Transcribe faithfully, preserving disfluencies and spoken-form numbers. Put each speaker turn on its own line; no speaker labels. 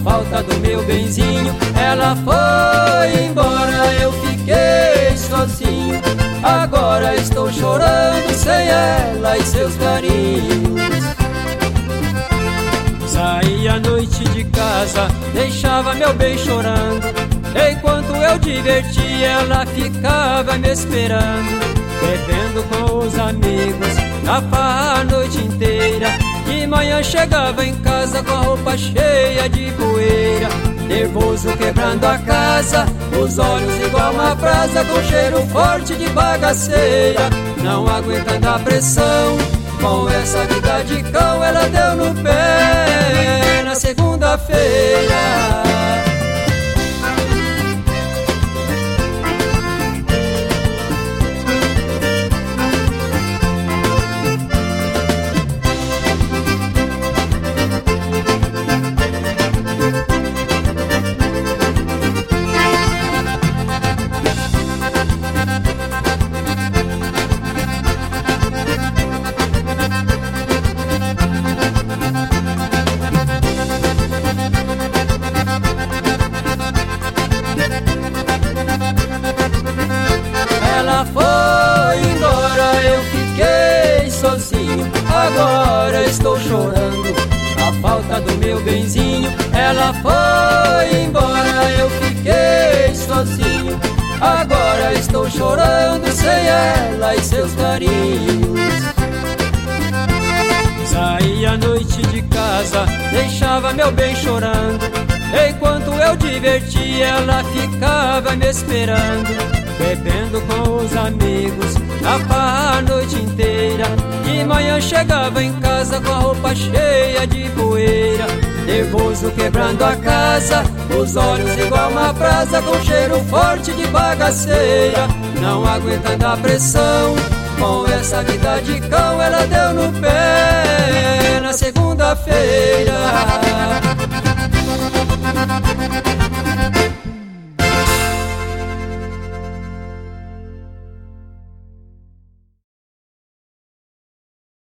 falta do meu benzinho. Ela foi embora, eu fiquei sozinho. Agora estou chorando sem ela e seus carinhos. Saía à noite de casa, deixava meu bem chorando. Enquanto eu divertia, ela ficava me esperando. Bebendo com os amigos, na farra a noite inteira. De manhã chegava em casa com a roupa cheia de poeira. Nervoso quebrando a casa, os olhos igual uma brasa, com cheiro forte de bagaceira. Não aguentando a pressão, com essa vida de cão, ela deu no pé na segunda-feira. Ela foi embora, eu fiquei sozinho. Agora estou chorando a falta do meu benzinho. Ela foi embora, eu fiquei sozinho. Agora estou chorando sem ela e seus carinhos. Saía à noite de casa, deixava meu bem chorando. Enquanto eu divertia, ela ficava me esperando. Bebendo com os amigos, na farra a noite inteira. De manhã chegava em casa com a roupa cheia de poeira. Nervoso quebrando a casa, os olhos igual uma brasa, com cheiro forte de bagaceira. Não aguentando a pressão, com essa vida de cão, ela deu no pé na segunda-feira.